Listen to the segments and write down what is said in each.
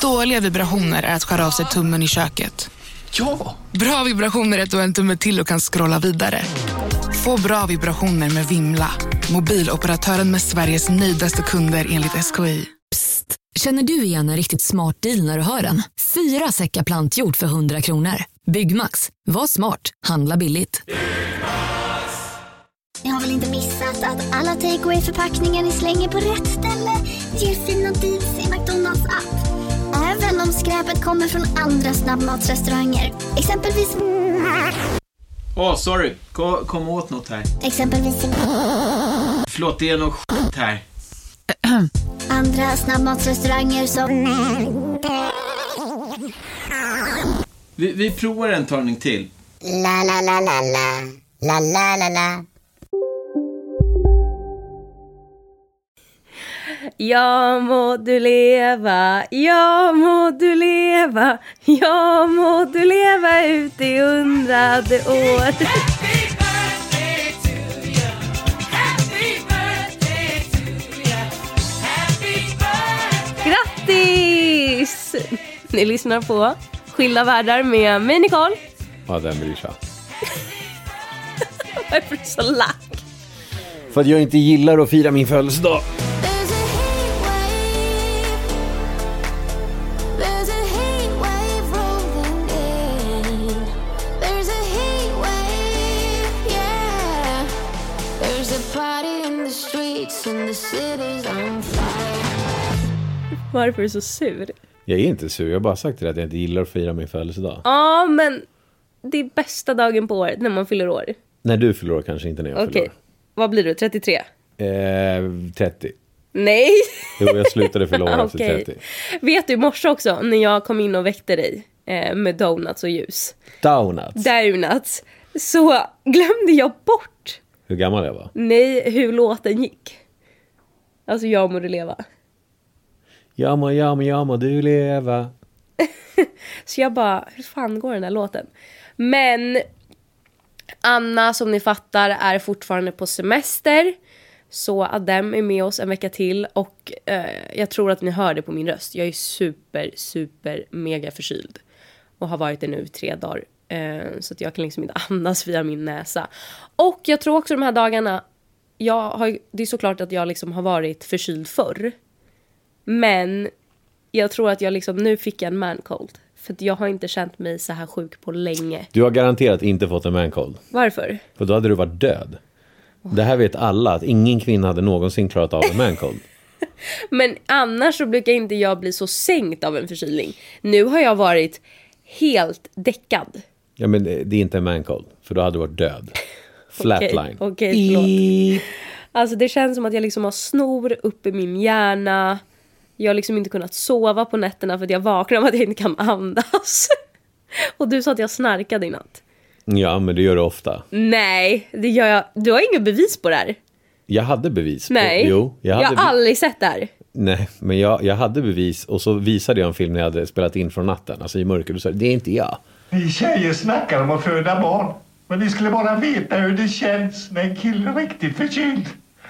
Dåliga vibrationer är att skära av sig tummen i köket. Ja! Bra vibrationer är att du har en tumme till och kan scrolla vidare. Få bra vibrationer med Vimla. Mobiloperatören med Sveriges nöjdaste kunder enligt SKI. Psst, känner du igen en riktigt smart deal när du hör den? 4 säckar plantjord för 100 kronor. Byggmax, var smart, handla billigt. Ni har väl inte missat att alla takeaway förpackningar ni slänger på rätt ställe ger fina deals i McDonalds app. Även om skräpet kommer från andra snabbmatsrestauranger. Exempelvis... Sorry. Kom åt något här. Exempelvis... Förlåt, det är något skit här. Andra snabbmatsrestauranger som... Vi provar en talning till. La la la la la. La la la la. Ja må du leva, ja må du leva, ja må du leva ut i 100:e år. Happy birthday to you, happy birthday to you, happy birthday. Grattis! Ni lyssnar på Skilda världar med mig Nicole. Ja, den bryr sig. Varför är du så lack? För att jag inte gillar att fira min födelsedag. Varför är du så sur? Jag är inte sur, jag har bara sagt till dig att jag inte gillar att fira min födelsedag. Ja, men det är bästa dagen på året när man fyller år. När du fyller år, kanske inte när jag fyller år. Okej, vad blir du? 33? 30. Nej! Jo, jag slutade fylla år efter 30. Vet du, i morse också, när jag kom in och väckte dig med donuts och ljus. Donuts. Så glömde jag bort. Hur gammal jag var? Nej, hur låten gick. Alltså, jag må du leva. Ja må du leva. Så jag bara, hur fan går den här låten? Men Anna, som ni fattar, är fortfarande på semester. Så Adem är med oss en vecka till. Och jag tror att ni hör det på min röst. Jag är super mega förkyld. Och har varit det nu 3 dagar. Så att jag kan liksom inte andas via min näsa. Och jag tror också de här dagarna, det är såklart att jag liksom har varit förkyld förr. Men jag tror att jag liksom, nu fick jag en man-cold. För att jag har inte känt mig så här sjuk på länge. Du har garanterat inte fått en man-cold. Varför? För då hade du varit död. Det här vet alla, att ingen kvinna hade någonsin klarat av en man-cold. Men annars så brukar inte jag bli så sänkt av en förkylning. Nu har jag varit helt däckad. Ja, men det är inte en man-cold. För då hade du varit död. Flatline. Okej, förlåt. Alltså det känns som att jag liksom har snor uppe i min hjärna. Jag har liksom inte kunnat sova på nätterna för att jag vaknar av att jag inte kan andas. Och du sa att jag snarkade i natt. Ja, men det gör du ofta. Nej, det gör jag. Du har inga bevis på det här. Jag hade bevis. Nej, jo, jag har aldrig sett det här. Nej, men jag hade bevis. Och så visade jag en film när jag hade spelat in från natten. Alltså i mörker, du sa, det är inte jag. Ni tjejer snackar om att föda barn. Men ni skulle bara veta hur det känns när en kille är riktigt förkyld.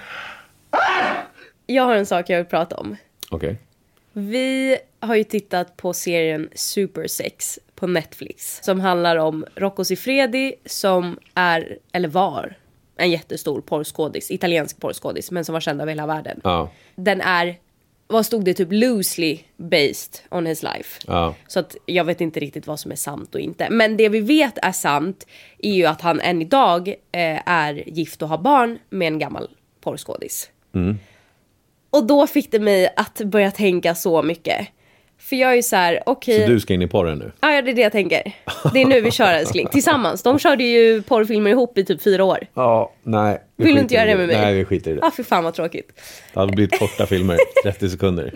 Jag har en sak jag vill prata om. Okej. Vi har ju tittat på serien Super Sex på Netflix. Som handlar om Rocco Siffredi, som är, eller var, en jättestor porrskådis. Italiensk porrskådis, men som var känd av hela världen. Ja. Den är, vad stod det, typ loosely based on his life. Ja. Så att jag vet inte riktigt vad som är sant och inte. Men det vi vet är sant är ju att han än idag är gift och har barn med en gammal porrskådis. Mm. Och då fick det mig att börja tänka så mycket. För jag är ju så här, okej. Så du ska in i porren nu? Ja, det är det jag tänker. Det är nu vi kör, älskling. Tillsammans. De körde ju porrfilmer ihop i typ 4 år. Ja, nej. Vill du inte göra det med mig? Nej, vi skiter i det. Ja, för fan vad tråkigt. Det hade blivit korta filmer, 30 sekunder.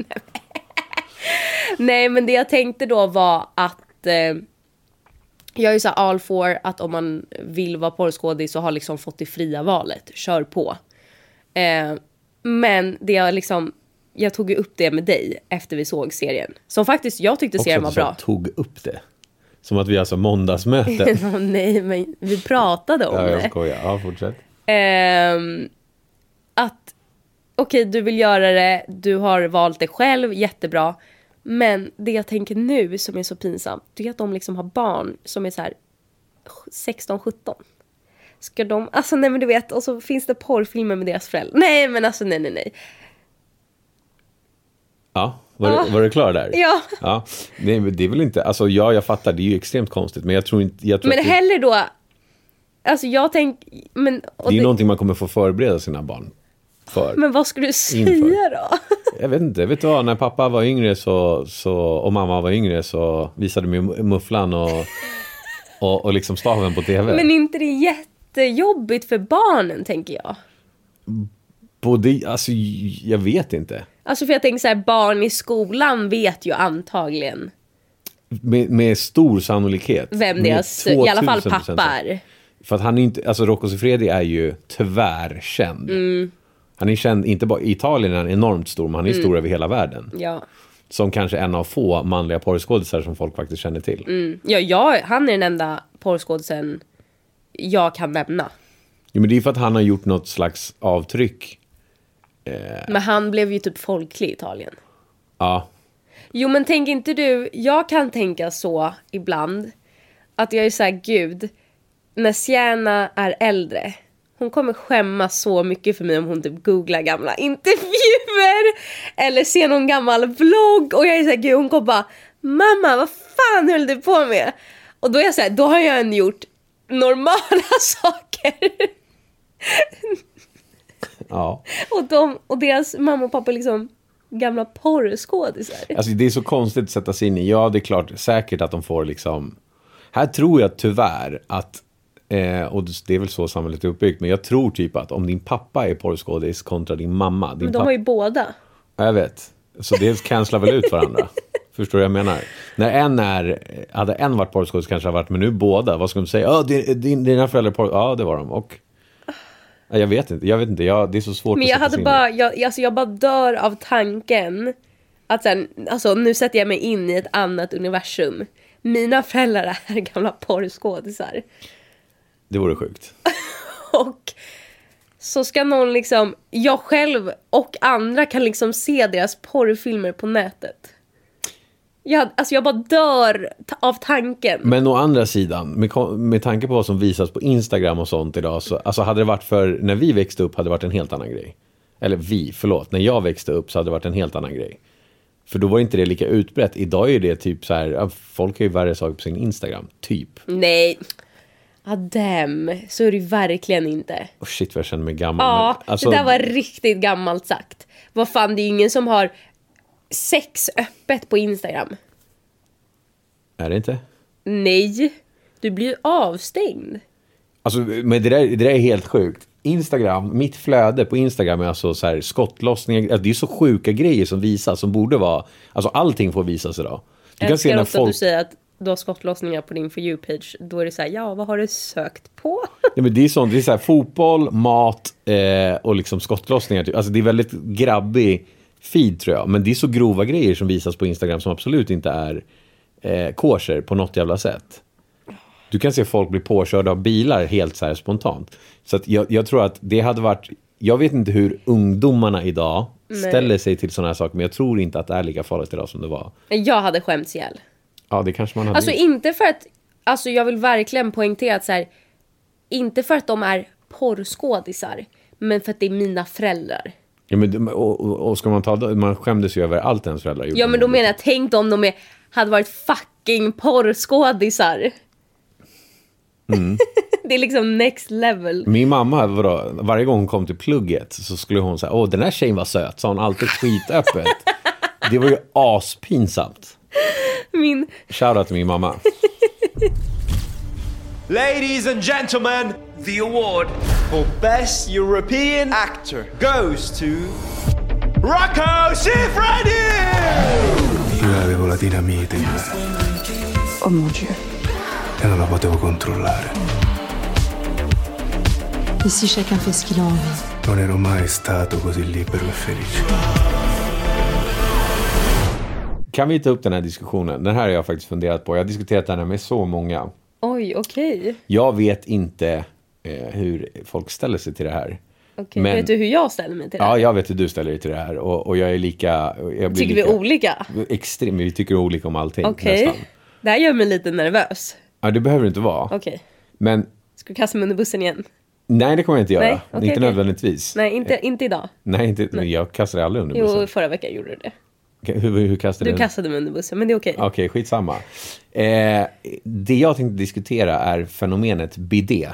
Nej, men det jag tänkte då var att jag är ju så all for att om man vill vara porrskådis och har liksom fått det fria valet, kör på. Men det jag tog ju upp det med dig efter vi såg serien. Som faktiskt, jag tyckte serien var bra. Tog upp det. Som att vi alltså måndagsmöte. Nej, men vi pratade om det. Ja, jag skojar. Ja, fortsätt. Att okej, du vill göra det. Du har valt det själv, jättebra. Men det jag tänker nu som är så pinsamt, det är att de liksom har barn som är så här 16-17. Ska de, alltså nej men du vet, och så finns det porrfilmer med deras föräldrar. Nej men alltså nej. Ja, var du klar där? Ja. Det är väl inte, alltså jag fattar, det är ju extremt konstigt, men jag tror inte... Men hellre då, alltså jag tänker... Det är ju någonting man kommer få förbereda sina barn för. Men vad ska du säga då? Jag vet inte, vet du vad, när pappa var yngre och mamma var yngre så visade mig mufflan och liksom staven på tv. Men inte det är jättejobbigt för barnen, tänker jag. Alltså jag vet inte. Alltså för jag tänker så här, barn i skolan vet ju antagligen med stor sannolikhet vem deras, i alla fall pappa är. För att han är inte, alltså Rocco Siffredi är ju tyvärr känd. Han är känd, inte bara i Italien är han enormt stor, men han är stor över hela världen. Ja. Som kanske en av få manliga porrskådisar som folk faktiskt känner till. Han är den enda porrskådisen jag kan nämna. Ja, men det är för att han har gjort något slags avtryck. Men han blev ju typ folklig i Italien. Ja. Jo, men tänk inte du, jag kan tänka så ibland att jag är så här, gud, när Sienna är äldre, hon kommer skämmas så mycket för mig om hon typ googlar gamla intervjuer eller ser någon gammal vlogg och jag är så här, gud, hon kommer bara, mamma, vad fan höll du på med? Och då är jag så här, då har jag ändå gjort normala saker. Ja. Och deras mamma och pappa liksom gamla porrskådisar. Alltså det är så konstigt att sätta sig in i. Ja, det är klart, säkert att de får liksom... Här tror jag tyvärr att, och det är väl så samhället är uppbyggt, men jag tror typ att om din pappa är porrskådis kontra din mamma... Men de har ju båda. Jag vet. Så det cancelar väl ut varandra. Förstår du vad jag menar? När hade en varit porrskådis kanske hade varit, men nu båda. Vad ska de säga? Dina föräldrar porr... Ja, det var de. Och... Jag vet inte, det är så svårt. Men jag bara dör av tanken att sen, alltså nu sätter jag mig in i ett annat universum. Mina föräldrar är gamla porrskådisar. Det vore sjukt. Och så ska någon liksom, jag själv och andra kan liksom se deras porrfilmer på nätet. Jag bara dör av tanken. Men å andra sidan, med tanke på vad som visas på Instagram och sånt idag, så alltså hade det varit för när vi växte upp hade det varit en helt annan grej. Eller när jag växte upp så hade det varit en helt annan grej. För då var inte det lika utbrett. Idag är det typ så här, folk har ju värre saker på sin Instagram, typ. Nej, Adem, så är det verkligen inte. Oh shit, vad jag känner mig gammal. Ja, men, alltså... det där var riktigt gammalt sagt. Vad fan, det är ju ingen som har sex öppet på Instagram. Är det inte? Nej, du blir ju avstängd. Alltså, men det där är helt sjukt. Instagram, mitt flöde på Instagram är alltså så här skottlossningar. Alltså, det är så sjuka grejer som visas som borde vara... Alltså allting får visas idag. Du kan se när folk... att du säger att du har skottlossningar på din For You-page. Då är det så här, ja, vad har du sökt på? Ja, men det är sånt, det är så här fotboll, mat och liksom skottlossningar. Typ. Alltså det är väldigt grabbig feed tror jag. Men det är så grova grejer som visas på Instagram som absolut inte är kosher på något jävla sätt. Du kan se folk bli påkörda av bilar helt så här spontant. Så att jag tror att det hade varit... Jag vet inte hur ungdomarna idag ställer sig till sådana här saker. Men jag tror inte att det är lika farligt idag som det var. Jag hade skämts ihjäl. Ja, det kanske man hade. Alltså inte för att... Alltså jag vill verkligen poängtera att så här... Inte för att de är porrskådisar. Men för att det är mina föräldrar. Ja, men, och ska man ta... Man skämdes ju över allt ens föräldrar gjorde. Ja, men då menar jag... Tänk om de hade varit fucking porrskådisar. Mm. Det är liksom next level. Min mamma, varje gång hon kom till plugget så skulle hon säga, den här tjejen var söt. Så hon alltid skitöppet. Det var ju aspinsamt. Shoutout till min mamma. Ladies and gentlemen, the award for Best European Actor goes to Rocco Siffredi! Io avevo la dinamite in mano. Oh mon Dieu. E non la potevo controllare. Ici chacun fait ce qu'il a envie. Non ero mai stato così libero e felice. Kan vi ta upp den här diskussionen? Den här har jag faktiskt funderat på. Jag har diskuterat den här med så många. Oj, okej. Jag vet inte hur folk ställer sig till det här. Okej, vet du hur jag ställer mig till det här? Ja, jag vet hur du ställer dig till det här. Och jag är lika... Tycker vi olika? Extremt, vi tycker olika om allting. Okej. Det här gör mig lite nervös. Ja, det behöver det inte vara. Okej. Men... Ska du kasta mig under bussen igen? Nej, det kommer jag inte göra. Nej, okay, inte nödvändigtvis. Nej, inte idag. Nej, inte. Nej. Jag kastar aldrig under bussen. Jo, förra veckan gjorde du det. Hur kastade du? Du kastade mig under bussen, men det är okej. Okej, skitsamma. Det jag tänkte diskutera är fenomenet bidé.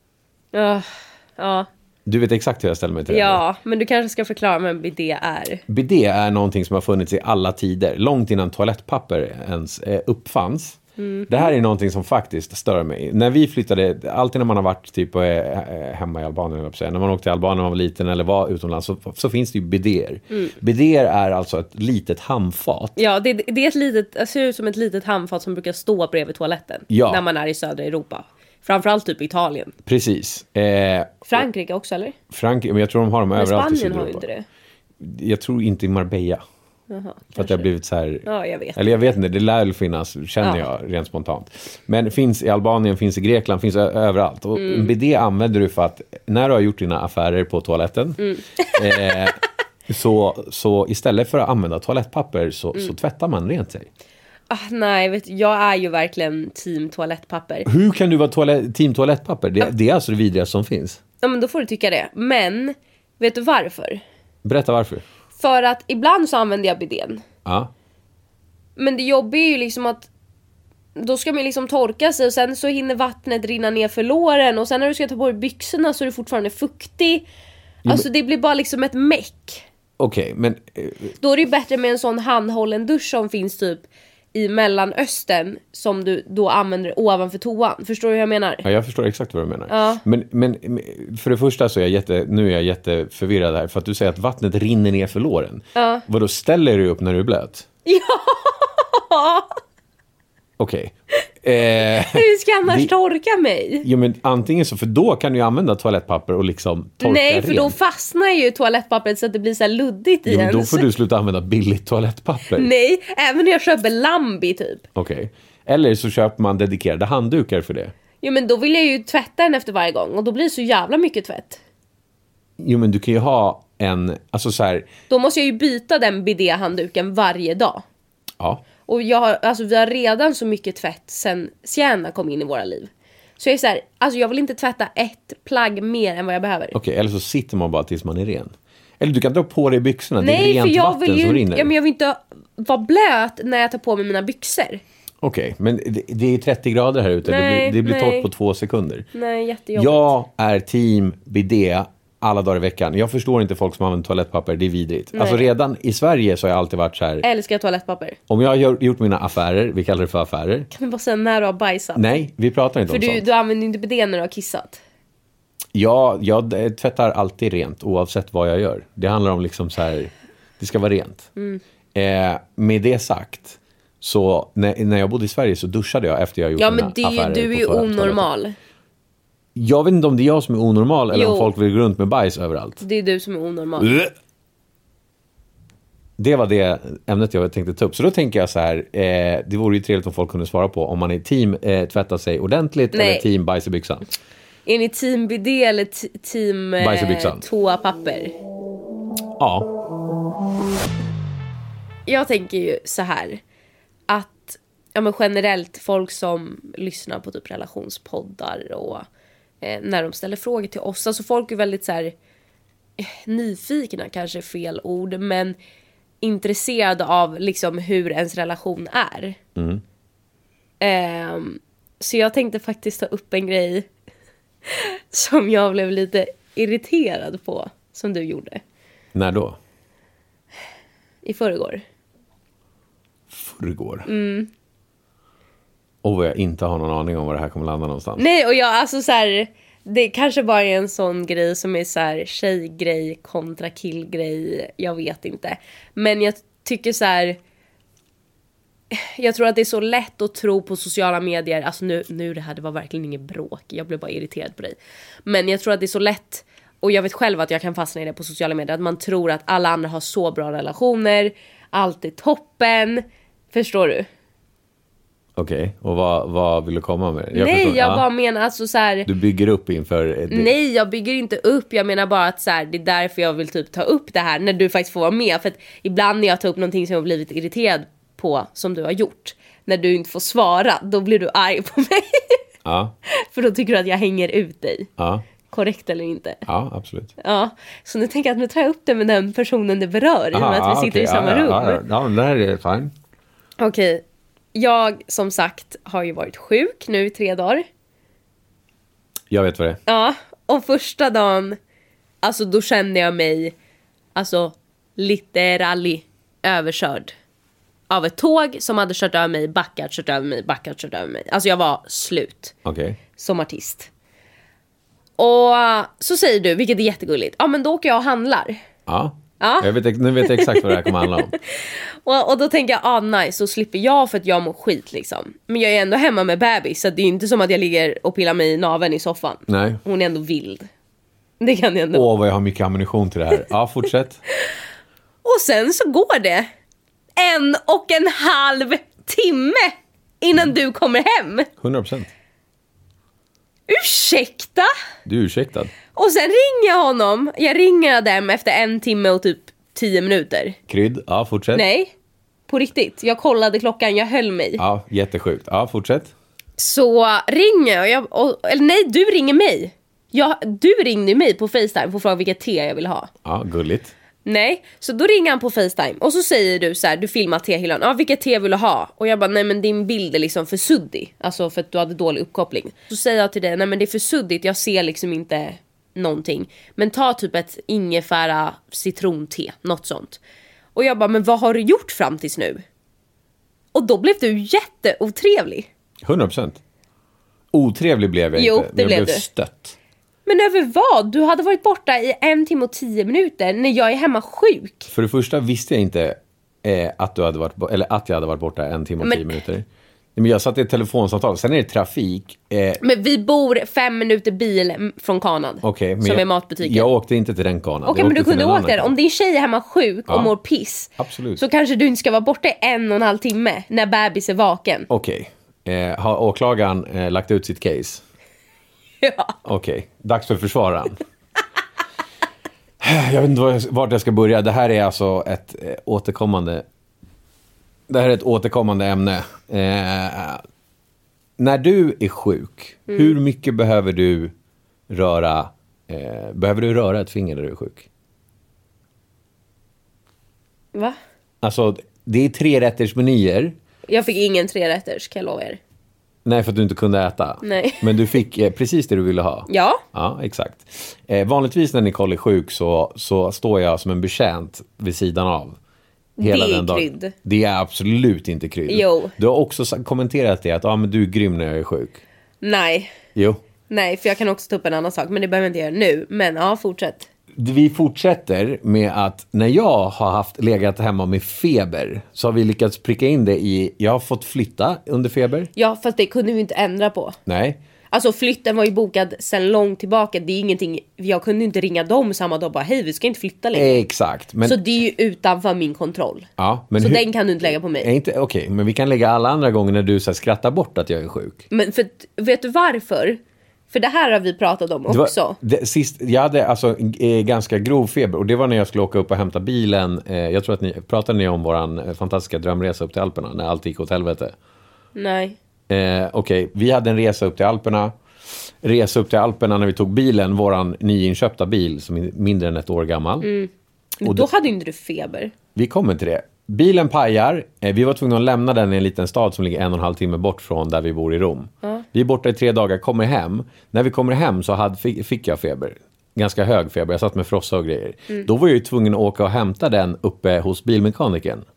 Ja. Du vet exakt hur jag ställer mig till det. Ja, men du kanske ska förklara vad en bidé är. Bidé är någonting som har funnits i alla tider. Långt innan toalettpapper ens uppfanns. Det här är någonting som faktiskt stör mig. När vi flyttade, alltid när man har varit typ hemma i Albanien, när man åkte till Albanien när man var liten eller var utomlands, så finns det ju bidéer. Bidéer är alltså ett litet handfat. Ja, det är ett litet, det ser ut som ett litet handfat som brukar stå bredvid toaletten när man är i södra Europa. Framförallt typ Italien. Precis. Frankrike också, eller? Frankrike, men jag tror de har dem överallt i Spanien södra har ju Europa. inte det. Jag tror inte i Marbella. Jaha, för att det har blivit så här... Ja, jag vet. Eller jag vet inte, det lär finnas, känner jag rent spontant. Men finns i Albanien, finns i Grekland, finns överallt. Och en bidé använder du för att när du har gjort dina affärer på toaletten så istället för att använda toalettpapper så tvättar man rent sig. Nej, jag är ju verkligen team toalettpapper. Hur kan du vara team toalettpapper? Det är alltså det vidriga som finns. Ja, men då får du tycka det. Men, vet du varför? Berätta varför. För att ibland så använder jag bidén. Ja. Men det jobbiga är ju liksom att då ska man liksom torka sig och sen så hinner vattnet rinna ner för låren och sen när du ska ta på dig byxorna så är du fortfarande fuktig. Alltså det blir bara liksom ett meck. Okej, men... Då är det ju bättre med en sån handhållen dusch som finns typ i Mellanöstern som du då använder ovanför toan. Förstår du hur jag menar? Ja, jag förstår exakt vad du menar. Ja. Men för det första så är jag jätteförvirrad här för att du säger att vattnet rinner ner för låren. Ja. Vadå, ställer du upp när du är blöt? Ja! Okej. Hur ska jag annars torka mig? Jo, men antingen så, för då kan du ju använda toalettpapper och liksom torka Nej, för rent. då fastnar ju toalettpappret så att det blir så här luddigt i ens. Då får du sluta använda billigt toalettpapper. Nej, även när jag köper Lambi typ. Okej. Eller så köper man dedikerade handdukar för det. Jo, men då vill jag ju tvätta den efter varje gång och då blir det så jävla mycket tvätt. Jo, men du kan ju ha en, alltså så här. Då måste jag ju byta den bidé-handduken varje dag. Ja. Och vi har redan så mycket tvätt sen Sienna kom in i våra liv. Så jag är så här, alltså jag vill inte tvätta ett plagg mer än vad jag behöver. Okej, eller så sitter man bara tills man är ren. Eller du kan dra på dig byxorna, nej, det är rent för jag vatten vill ju, som rinner. Ja, men jag vill inte vara blöt när jag tar på mig mina byxor. Okej, men det är 30 grader här ute. Nej, det blir torrt på 2 sekunder. Nej, jättejobbigt. Jag är team bidé alla dagar i veckan. Jag förstår inte folk som använder toalettpapper, det är vidrigt. Nej. Alltså redan i Sverige så har jag alltid varit så här. Älskar toalettpapper. Om jag har gjort mina affärer, vi kallar det för affärer. Kan du bara säga när du har bajsat? Nej, vi pratar inte för om sånt. För du använder inte bidé när du har kissat. Ja, jag tvättar alltid rent oavsett vad jag gör. Det handlar om liksom så här, det ska vara rent. Med det sagt, så när jag bodde i Sverige så duschade jag efter jag gjort mina affärer. Ja, men du är ju onormal. Jag vet inte om det är jag som är onormal eller om folk vill gå runt med bajs överallt. Det är du som är onormal. Det var det ämnet jag tänkte ta upp. Så då tänker jag så här, det vore ju trevligt om folk kunde svara på om man är team tvätta sig ordentligt eller team bajs i byxan. Är ni team bidé eller team toapapper? Ja. Jag tänker ju så här att men generellt folk som lyssnar på typ relationspoddar och när de ställer frågor till oss, alltså folk är väldigt så här nyfikna, kanske fel ord, men intresserade av liksom hur ens relation är. Så jag tänkte faktiskt ta upp en grej som jag blev lite irriterad på, som du gjorde. När då? I förrgår. Och vad jag inte har någon aning om var det här kommer landa någonstans. Nej, och jag alltså så här, det kanske bara är en sån grej som är så här tjejgrej kontra killgrej, jag vet inte. Men jag tycker så här, jag tror att det är så lätt att tro på sociala medier. Alltså nu det här, det var verkligen inget bråk. Jag blev bara irriterad på dig. Men jag tror att det är så lätt, och jag vet själv att jag kan fastna i det på sociala medier, att man tror att alla andra har så bra relationer, allt är toppen. Förstår du? Okej, och vad vill du komma med? Jag bara menar alltså så här. Du bygger upp inför... Nej, jag bygger inte upp. Jag menar bara att så här, det är därför jag vill typ ta upp det här när du faktiskt får vara med. För att ibland när jag tar upp någonting som jag har blivit irriterad på som du har gjort, när du inte får svara, då blir du arg på mig. Ja. För då tycker du att jag hänger ut dig. Ja. Korrekt eller inte? Ja, absolut. Ja, så nu tänker jag att nu tar jag upp det med den personen det berör. I och med att vi sitter i samma rum. Ja, det här är fine. Okej. Jag, som sagt, har ju varit sjuk nu i 3 dagar. Jag vet vad det är. Ja, och första dagen, alltså då kände jag mig, alltså literally överkörd. Av ett tåg som hade kört över mig, kört över mig. Alltså jag var slut. Okej. Som artist. Och så säger du, vilket är jättegulligt, ja men då åker jag och handlar. Ja. Ja. Nu vet jag exakt vad det här kommer handla om. Och då tänker jag, nice, så slipper jag för att jag mår skit liksom. Men jag är ändå hemma med bebis, så det är inte som att jag ligger och pillar mig i naveln i soffan. Nej. Hon är ändå vild. Det kan jag ändå. Vad jag har mycket ammunition till det här. Ja, fortsätt. Och sen så går det 1,5 timme innan du kommer hem. 100%. Ursäkta? Du är ursäktad. Och sen ringer jag honom. Jag ringer dem efter 1 timme och typ 10 minuter. Krydd, ja, fortsätt. Nej, på riktigt. Jag kollade klockan, jag höll mig. Ja, jättesjukt. Ja, fortsätt. Så ringer jag, eller nej, du ringer mig. Du ringde mig på FaceTime för att fråga vilket te jag vill ha. Ja, gulligt. Nej, så då ringer han på FaceTime och så säger du så här, du filmar tehyllan. Ja, vilket te vill du ha? Och jag bara, nej men din bild är liksom för suddig. Alltså för att du hade dålig uppkoppling. Så säger jag till dig, nej men det är för suddigt, jag ser liksom inte någonting. Men ta typ ett ingefära citronte, något sånt. Och jag bara, men vad har du gjort fram tills nu? Och då blev du jätteotrevlig. 100%. Otrevlig blev jag jo, inte. Det jag blev du. stött. Men över vad? Du hade varit borta i 1 timme och 10 minuter när jag är hemma sjuk. För det första visste jag inte att jag hade varit borta 1 timme och 10 minuter. Men jag satt i ett telefonsamtal. Sen är det trafik. Men vi bor 5 minuter bil från kanan. Okay, som är matbutiken. Jag åkte inte till den kanan. Okej, men du kunde åka där. Om din tjej är hemma sjuk och mår piss. Absolut. Så kanske du inte ska vara borta i 1,5 timme när bebis är vaken. Okej. Har åklagaren lagt ut sitt case? Ja. Okej, dags för försvararen. Jag vet inte vart jag ska börja. Det här är alltså ett återkommande ämne. När du är sjuk, hur mycket behöver du röra ett finger när du är sjuk? Va? Alltså, det är 3-rättersmenyer. Jag fick ingen 3-rätters, kan jag lova er. Nej, för att du inte kunde äta. Nej. Men du fick precis det du ville ha. Ja. Ja, exakt. Vanligtvis när Nicole är sjuk så står jag som en betjänt vid sidan av. Hela det är den dagen. krydd. Det är absolut inte krydd. Jo. Du har också kommenterat det att men du är grym när jag är sjuk. Nej. Jo. Nej, för jag kan också ta upp en annan sak. Men det behöver jag inte göra nu. Men ja, fortsätt. Vi fortsätter med att när jag har legat hemma med feber så har vi lyckats pricka in det i... Jag har fått flytta under feber. Ja, fast det kunde vi inte ändra på. Nej. Alltså flytten var ju bokad sedan långt tillbaka. Det är ingenting... Jag kunde inte ringa dem samma dag och bara, hej, vi ska inte flytta längre. Exakt. Men... Så det är ju utanför min kontroll. Ja, men så den kan du inte lägga på mig. Okej, men vi kan lägga alla andra gånger när du så här, skrattar bort att jag är sjuk. Men vet du varför? För det här har vi pratat om också. Sist, jag hade alltså ganska grov feber. Och det var när jag skulle åka upp och hämta bilen. Jag tror att pratade om våran fantastiska drömresa upp till Alperna. När allt gick åt helvete. Nej. Okej, vi hade en resa upp till Alperna. Resa upp till Alperna när vi tog bilen. Våran nyinköpta bil som är mindre än 1 år gammal. Men och då hade inte du feber. Vi kommer till det. Bilen pajar. Vi var tvungna att lämna den i en liten stad som ligger 1,5 timme bort från där vi bor i Rom. Vi är borta i 3 dagar, kommer hem. När vi kommer hem så fick jag feber. Ganska hög feber, jag satt med frossa och grejer. Då var jag ju tvungen att åka och hämta den uppe hos bilmekaniken.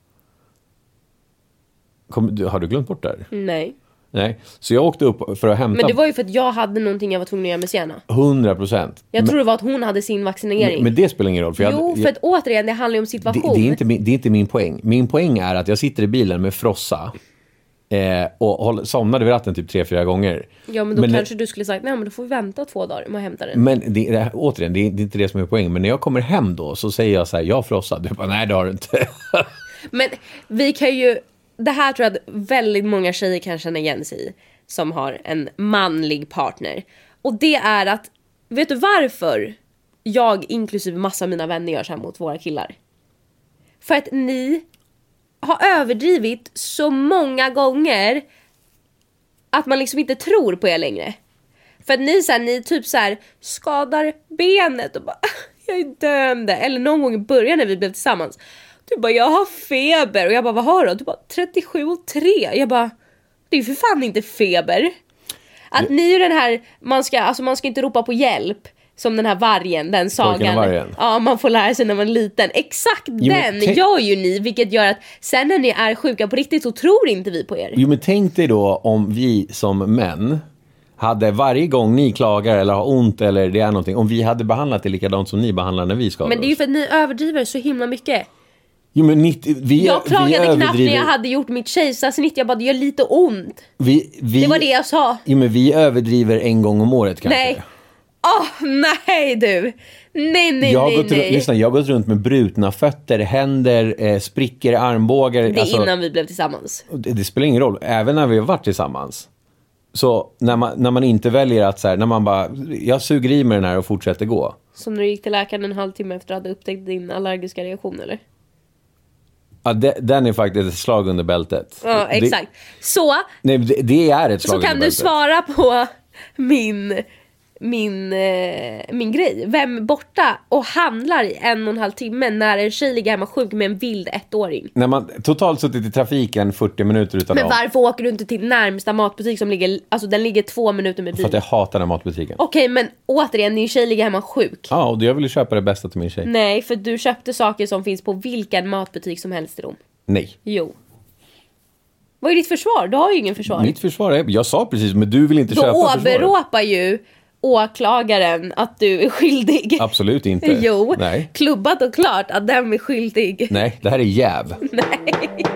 Har du glömt bort det? Nej, så jag åkte upp för att hämta... Men det var ju för att jag hade någonting jag var tvungen att göra med Sienna. 100%. Jag tror det var att hon hade sin vaccinering. Men det spelar ingen roll. För att återigen, det handlar ju om situation. Det är inte min poäng. Min poäng är att jag sitter i bilen med frossa och somnade vid ratten typ 3-4 gånger. Ja, men då kanske du skulle sagt, nej men då får vi vänta 2 dagar med att hämta den. Men återigen, det är inte det som är poängen. Men när jag kommer hem då så säger jag så här, jag frossade. Du bara, nej det har du inte. Men vi kan ju det här tror jag att väldigt många tjejer kan känna igen sig i som har en manlig partner. Och det är att, vet du varför jag inklusive massa av mina vänner gör så här mot våra killar? För att ni har överdrivit så många gånger att man liksom inte tror på er längre. För att ni typ så här skadar benet och bara, jag är döende. Eller någon gång i början när vi blev tillsammans, du bara, jag har feber. Och jag bara, vad har du? Du bara, 37,3. Jag bara, det är ju för fan inte feber. Att ni är den här, man ska inte ropa på hjälp. Som den här vargen, den sagan. Ja, man får lära sig när man är liten. Exakt den gör ju ni. Vilket gör att sen när ni är sjuka på riktigt så tror inte vi på er. Jo, men tänk dig då om vi som män hade varje gång ni klagar eller har ont eller det är någonting, om vi hade behandlat det likadant som ni behandlar när vi skadar. Men det är ju för att ni överdriver så himla mycket. Jo, men jag klagade knappt när jag hade gjort mitt kejsarsnitt. Jag bara, det gör lite ont. Det var det jag sa. Jo, men vi överdriver en gång om året kanske. Nej. Nej du. Nej. Lyssna, jag har gått runt med brutna fötter, händer, sprickor, armbågar. Det är innan vi blev tillsammans. Det spelar ingen roll, även när vi har varit tillsammans. Så när man inte väljer att så här, när man bara, jag suger i mig den här och fortsätter gå. Som när du gick till läkaren en halvtimme efter att du hade upptäckt din allergiska reaktion, eller? Ja, den är faktiskt ett slag under bältet. Ja, exakt. Så nej, det är ett slag under bältet. Så kan du svara på min grej. Vem borta och handlar i 1,5 timme när en tjej ligger hemma sjuk med en vild 1-åring? När man totalt suttit i trafiken 40 minuter utan. Men varför åker du inte till närmsta matbutik som ligger, alltså den ligger 2 minuter med bil? För att jag hatar den matbutiken. Okej, men återigen, din tjej ligger hemma sjuk. Ja, och jag ville köpa det bästa till min tjej. Nej, för du köpte saker som finns på vilken matbutik som helst i Rom. Nej. Jo. Vad är ditt försvar? Du har ju ingen försvar. Mitt försvar är, jag sa precis, men du vill inte köpa försvaret. Då åberopar ju åklagaren att du är skyldig. Absolut inte. Jo, nej. Klubbat och klart att den är skyldig. Nej, det här är jäv. Nej.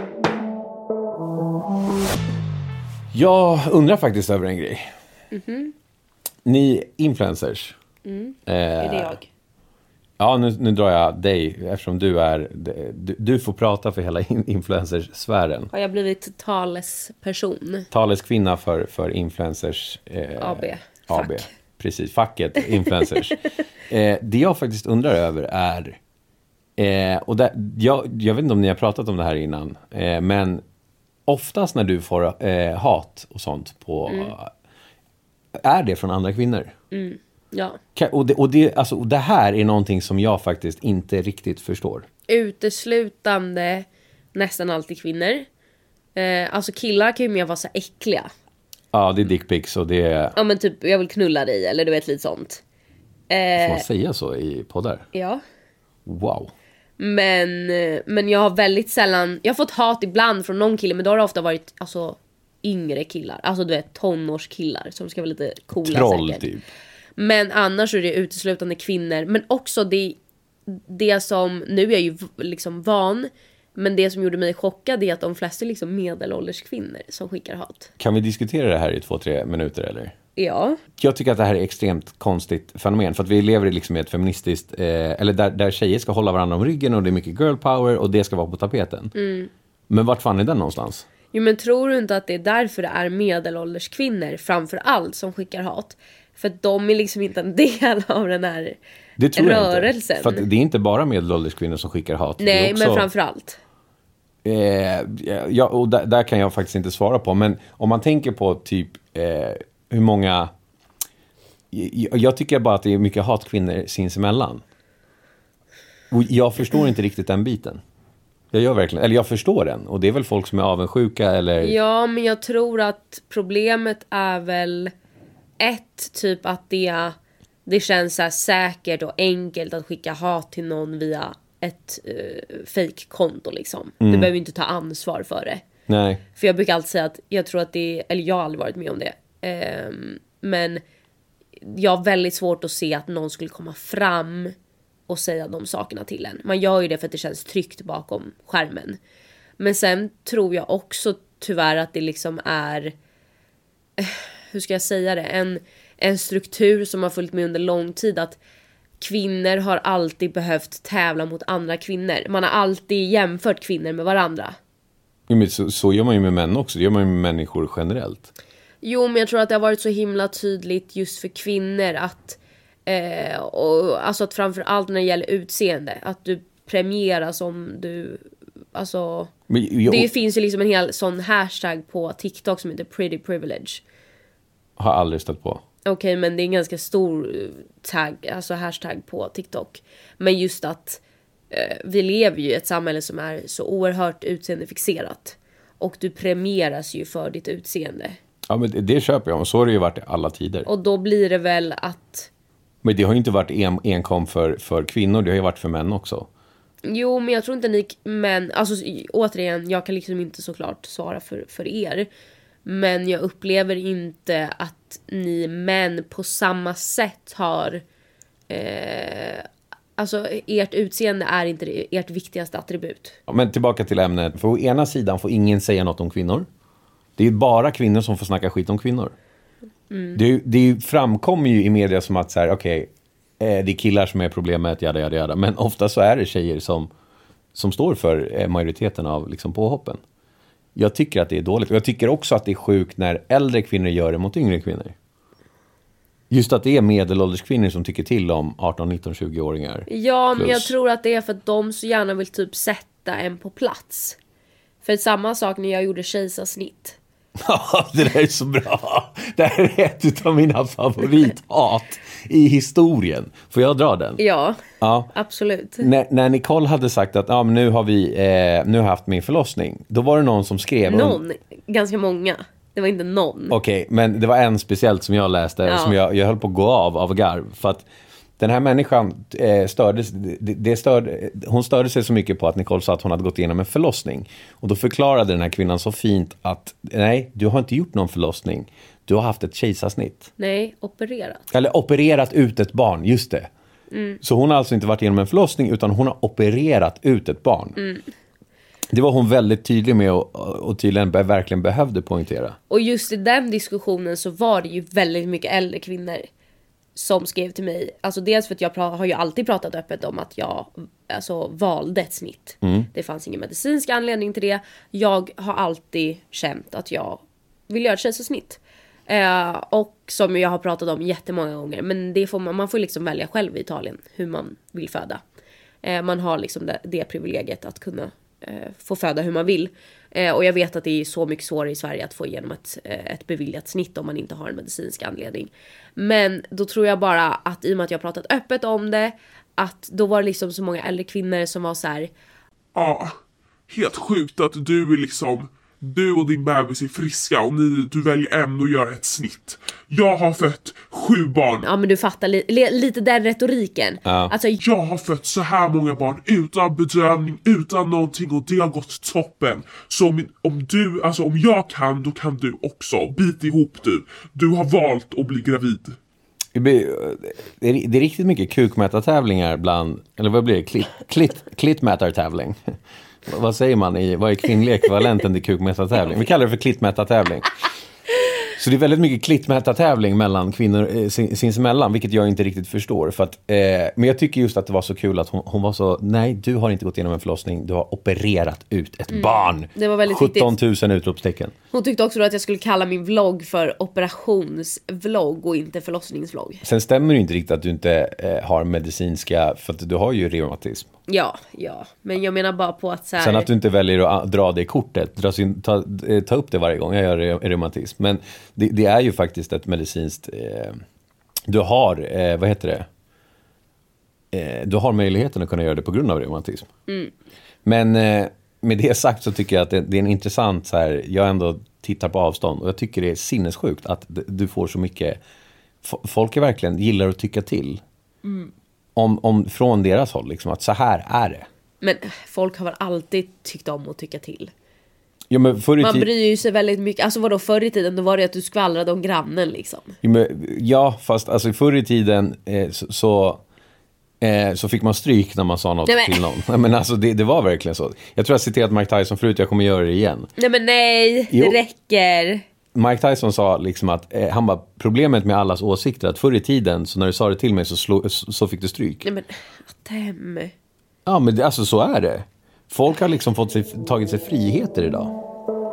Jag undrar faktiskt över en grej. Mm-hmm. Ni influencers. Är det jag? Ja, nu drar jag dig eftersom du får prata för hela influencersfären. Har jag blivit talesperson? Taleskvinna för influencers AB. Precis, facket influencers. Det jag faktiskt undrar över är och jag vet inte om ni har pratat om det här innan, men oftast när du får hat och sånt på är det från andra kvinnor? Ja. Och det här är någonting som jag faktiskt inte riktigt förstår. Uteslutande nästan alltid kvinnor. Alltså killar kan ju mer vara så äckliga. Ja, det är dickpics och det är... Ja, men typ, jag vill knulla dig, eller du vet, lite sånt. Får man säga så i poddar? Ja. Wow. Men jag har väldigt sällan... Jag har fått hat ibland från någon kille, men då har det ofta varit alltså, yngre killar. Alltså du vet, tonårskillar som ska vara lite coola. Troll säkert. Typ. Men annars är det uteslutande kvinnor. Men också det som... Nu är jag ju liksom van... Men det som gjorde mig chockad är att de flesta är liksom medelålders kvinnor som skickar hat. Kan vi diskutera det här i 2-3 minuter eller? Ja. Jag tycker att det här är extremt konstigt fenomen. För att vi lever liksom i ett feministiskt... eller där tjejer ska hålla varandra om ryggen och det är mycket girl power och det ska vara på tapeten. Men vart fan är den någonstans? Jo, men tror du inte att det är därför det är medelålders kvinnor framför allt som skickar hat? För att de är liksom inte en del av den här det tror rörelsen. Jag inte. För att det är inte bara medelålders kvinnor som skickar hat. Nej, också, men framför allt. Ja, och där kan jag faktiskt inte svara på. Men om man tänker på typ hur många... Jag tycker bara att det är mycket hatkvinnor sinsemellan. Och jag förstår inte riktigt den biten. Jag gör verkligen, eller jag förstår den. Och det är väl folk som är avundsjuka eller... Ja, men jag tror att problemet är väl typ att det känns så här säkert och enkelt att skicka hat till någon via ett fake-konto liksom. Du behöver inte ta ansvar för det. Nej. För jag brukar alltid säga att jag tror att eller jag har aldrig varit med om det. Men jag har väldigt svårt att se att någon skulle komma fram och säga de sakerna till en. Man gör ju det för att det känns tryggt bakom skärmen. Men sen tror jag också tyvärr att det liksom är... Hur ska jag säga det? En struktur som har följt med under lång tid. Att kvinnor har alltid behövt tävla mot andra kvinnor. Man har alltid jämfört kvinnor med varandra. Så gör man ju med män också. Det gör man ju med människor generellt. Jo, men jag tror att det har varit så himla tydligt just för kvinnor att alltså att framförallt när det gäller utseende, att du premieras om du, alltså det finns ju liksom en hel sån hashtag på TikTok som heter Pretty Privilege. Har aldrig stött på. Okej, men det är en ganska stor tagg, alltså hashtag på TikTok. Men just att vi lever ju i ett samhälle som är så oerhört utseendefixerat. Och du premieras ju för ditt utseende. Ja, men det köper jag. Och så har det ju varit i alla tider. Och då blir det väl att... Men det har ju inte varit enkom för kvinnor. Det har ju varit för män också. Jo, men jag tror inte ni män... Alltså återigen, jag kan liksom inte såklart svara för er. Men jag upplever inte att ni män på samma sätt har... Alltså ert utseende är inte ert viktigaste attribut. Ja, men tillbaka till ämnet. För å ena sidan får ingen säga något om kvinnor. Det är bara kvinnor som får snacka skit om kvinnor. Det framkommer ju i media som att så här, okej, det är killar som är problemet, jada. Men ofta så är det tjejer som står för majoriteten av liksom påhoppen. Jag tycker att det är dåligt. Och jag tycker också att det är sjukt när äldre kvinnor gör det mot yngre kvinnor. Just att det är medelålders kvinnor som tycker till om 18, 19, 20-åringar. Ja, men jag tror att det är för att de så gärna vill typ sätta en på plats. För samma sak när jag gjorde kejsarsnitt. Ja, det där är så bra. Det här är ett av mina favorithat i historien. Får jag dra den? Ja. Absolut. När Nicole hade sagt att men nu har jag haft min förlossning, då var det någon som skrev... Ganska många. Det var inte någon. Okej, men det var en speciellt som jag läste som jag höll på att gå av garv. För att den här människan hon störde sig så mycket på att Nicole sa att hon hade gått igenom en förlossning. Och då förklarade den här kvinnan så fint att nej, du har inte gjort någon förlossning. Du har haft ett kejsarsnitt. Nej, opererat. Eller opererat ut ett barn, just det. Så hon har alltså inte varit igenom en förlossning utan hon har opererat ut ett barn. Det var hon väldigt tydlig med och tydligen verkligen behövde poängtera. Och just i den diskussionen så var det ju väldigt mycket äldre kvinnor som skrev till mig. Alltså dels för att jag har ju alltid pratat öppet om att jag valde ett snitt. Det fanns ingen medicinsk anledning till det. Jag har alltid känt att jag vill göra ett kejsarsnitt. Och som jag har pratat om jättemånga gånger. Men det får man får liksom välja själv i Italien hur man vill föda. Man har liksom det privilegiet att kunna få föda hur man vill. Och jag vet att det är så mycket svårare i Sverige att få igenom ett beviljat snitt om man inte har en medicinsk anledning. Men då tror jag bara att i och med att jag har pratat öppet om det, att då var det liksom så många äldre kvinnor som var så här: ja, helt sjukt att du och din bebis är friska och du väljer ändå att göra ett snitt. Jag har fött 7 barn. Ja, men du fattar lite den retoriken. Alltså, jag har fött så här många barn utan bedövning, utan någonting, och det har gått toppen. Så om jag kan, då kan du också. Bit ihop du. Du har valt att bli gravid. Det är riktigt mycket kukmätartävlingar bland, eller vad blir det? Klittmätartävling. Vad säger man vad är kvinnlig ekvivalenten till kukmätartävling? Vi kallar det för klittmätartävling. Så det är väldigt mycket klittmätartävling mellan kvinnor sinsemellan, vilket jag inte riktigt förstår. För att, men jag tycker just att det var så kul att hon var så, nej, du har inte gått igenom en förlossning, du har opererat ut ett barn. Det var väldigt 17 000 utropstecken. Hon tyckte också att jag skulle kalla min vlogg för operationsvlogg och inte förlossningsvlogg. Sen stämmer det inte riktigt att du inte har medicinska, för att du har ju reumatism. Ja, men jag menar bara på att så här... Sen att du inte väljer att dra det i kortet, ta upp det varje gång jag gör reumatism. Men det är ju faktiskt ett medicinskt... du har, du har möjligheten att kunna göra det på grund av reumatism. Men med det sagt så tycker jag att det är en intressant så här, jag ändå tittar på avstånd och jag tycker det är sinnessjukt att du får så mycket... Folk är verkligen gillar att tycka till. Om från deras håll, liksom, att så här är det. Men folk har väl alltid tyckt om att tycka till. Ja, men man bryr ju sig väldigt mycket. Alltså vadå, förr i tiden då var det att du skvallrade om grannen liksom. Ja, fast alltså förr i tiden så fick man stryk när man sa något till någon. Men alltså det var verkligen så. Jag tror jag citerat Mike Tyson förut, jag kommer göra det igen. Nej, det räcker. Mike Tyson sa liksom att han bara, problemet med allas åsikter att förr i tiden så när du sa det till mig så fick du stryk. Nej men, dem. Ja, men alltså så är det. Folk har liksom tagit sig friheter idag.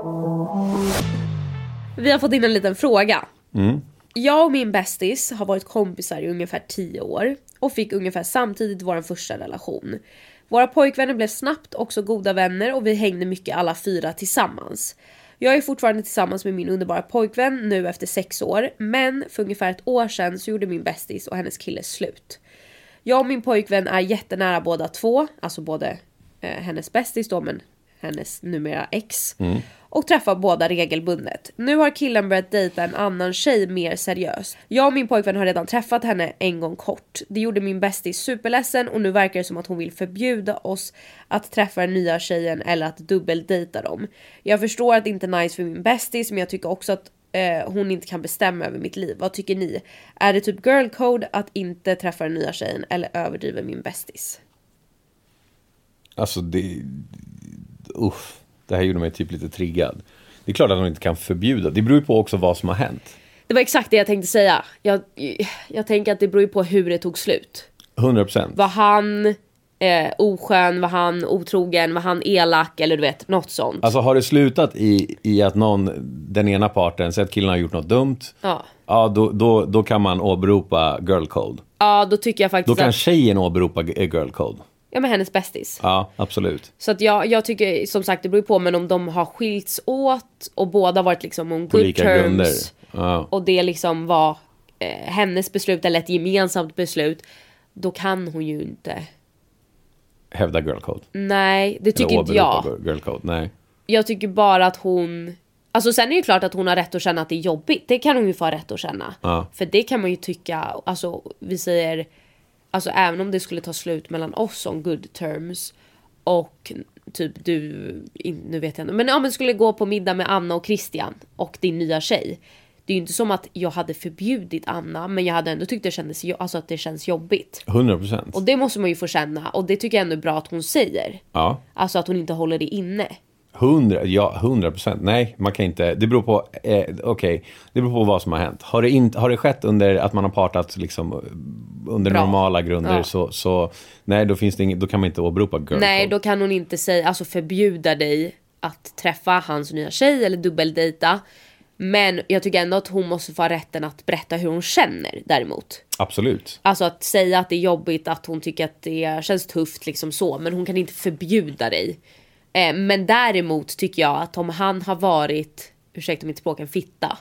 Vi har fått in en liten fråga. Mm. Jag och min bästis har varit kompisar i ungefär 10 år och fick ungefär samtidigt vår första relation. Våra pojkvänner blev snabbt också goda vänner och vi hängde mycket alla 4 tillsammans. Jag är fortfarande tillsammans med min underbara pojkvän nu efter 6 år, men för ungefär 1 år sedan så gjorde min bästis och hennes kille slut. Jag och min pojkvän är jättenära båda två, alltså både hennes bästis då, men hennes numera ex. Och träffar båda regelbundet. Nu har killen börjat dejta en annan tjej mer seriöst. Jag och min pojkvän har redan träffat henne en gång kort. Det gjorde min bästis superledsen och nu verkar det som att hon vill förbjuda oss att träffa den nya tjejen eller att dubbeldejta dem. Jag förstår att det inte är nice för min bästis, men jag tycker också att hon inte kan bestämma över mitt liv. Vad tycker ni? Är det typ girl code att inte träffa den nya tjejen eller överdriver min bästis? Alltså det här gjorde mig typ lite triggad. Det är klart att de inte kan förbjuda. Det beror ju på också vad som har hänt. Det var exakt det jag tänkte säga. Jag tänker att det beror ju på hur det tog slut. 100%. Var han oskön, var han otrogen, var han elak eller du vet, något sånt. Alltså har det slutat i att den ena parten säger att killen har gjort något dumt. Ja, då kan man åberopa girl code. Ja, då tycker jag faktiskt då kan tjejen åberopa girl code. Ja, med hennes bästis. Ja, absolut. Så att jag tycker, som sagt, det beror på, men om de har skilts åt och båda varit liksom on good terms och det liksom var hennes beslut eller ett gemensamt beslut, då kan hon ju inte hävda girl code. Nej, det tycker inte jag. Girl code, nej. Jag tycker bara att hon... Alltså sen är det ju klart att hon har rätt att känna att det är jobbigt. Det kan hon ju få rätt att känna. För det kan man ju tycka, alltså vi säger... Alltså även om det skulle ta slut mellan oss on good terms och typ nu vet jag inte, men om det skulle gå på middag med Anna och Christian och din nya tjej. Det är ju inte som att jag hade förbjudit Anna, men jag hade ändå tyckt att det känns jobbigt. 100%. Och det måste man ju få känna, och det tycker jag ändå är bra att hon säger. Ja. Alltså att hon inte håller det inne. 100%. Nej, man kan inte. Det beror på det beror på vad som har hänt. Har det skett under att man har partat liksom under normala grunder så nej, då kan man inte åberopa girl. Nej, då kan hon inte säga, alltså förbjuda dig att träffa hans nya tjej eller dubbeldejta. Men jag tycker ändå att hon måste få rätten att berätta hur hon känner däremot. Absolut. Alltså att säga att det är jobbigt, att hon tycker att det känns tufft liksom så, men hon kan inte förbjuda dig. Men däremot tycker jag att om han har varit, ursäkta mitt språk, en fitta,